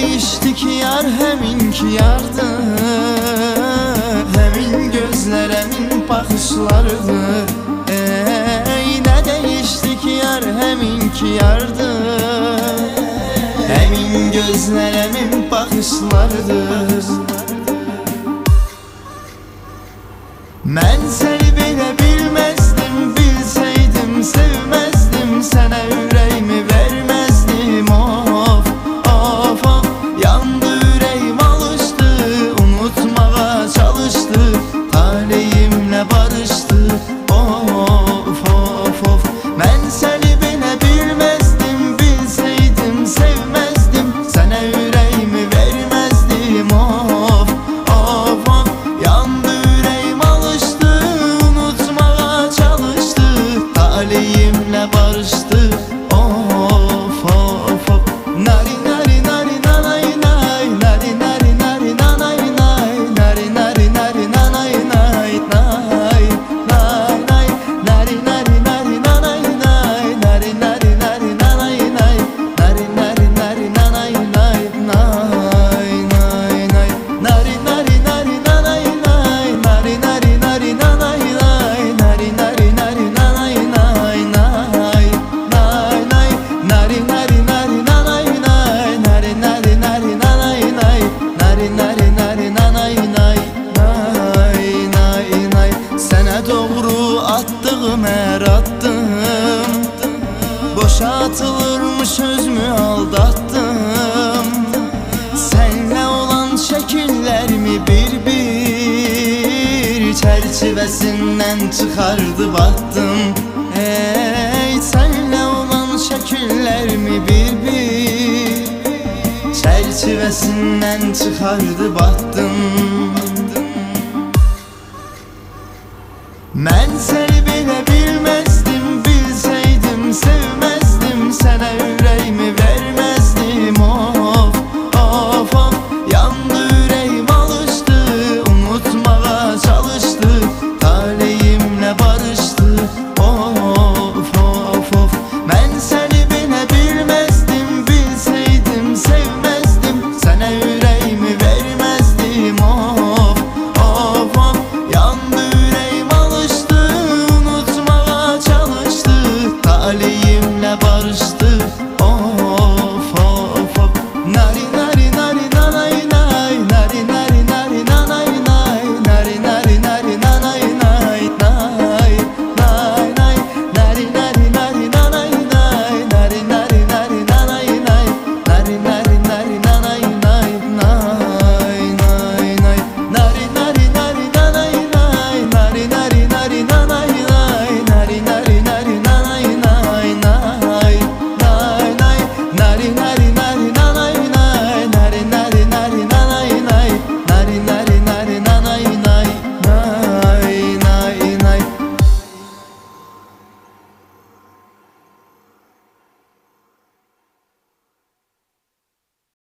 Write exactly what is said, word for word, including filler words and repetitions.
değişti ki yar, heminki yardı. Hemin gözler, hemin bakışlardı. Ey ne değişti ki yar, heminki yardı. Hemin gözler, hemin bakışlardı. Mən səni belə bilməzdim, bilsəydim sevməzdim, sənə ürəyimi verməzdim. Of, of, of, yandı ürəyim, alışdı, unutmağa çalışdı, taleyimlə barışdı. Of, of, of, mən səni belə bilməzdim, bilsəydim sevməzdim, sənə ürəyimi verməzdim. Of, of, of, yandı taleyimle barıştı. Of, of, of, nari nari nari nanay nay, nari nari nari nanay nay, nari nari nari nanay nay, nay nay nay, nari nari nari nanay nay, nari nari nari nanay nay, nari nari nari nanay nay, nay nay nay, nari nari nari nanay nay, nari nari nari nanay nay, nari nari nari nanay nay. Nari nari nari nanay nay, nari nari nari nanay nay, nari nari nari nanay nay, nay nay nay. Sənə doğru attığım hər addım boşa atılırmış, özümü aldattım. Sənlə olan şəkillərimi bir-bir çərçivəsindən çıxardı batdım. Ey sənlə olan şəkillərimi bir-bir çərçivəsindən çıxardı batdım. Mən səni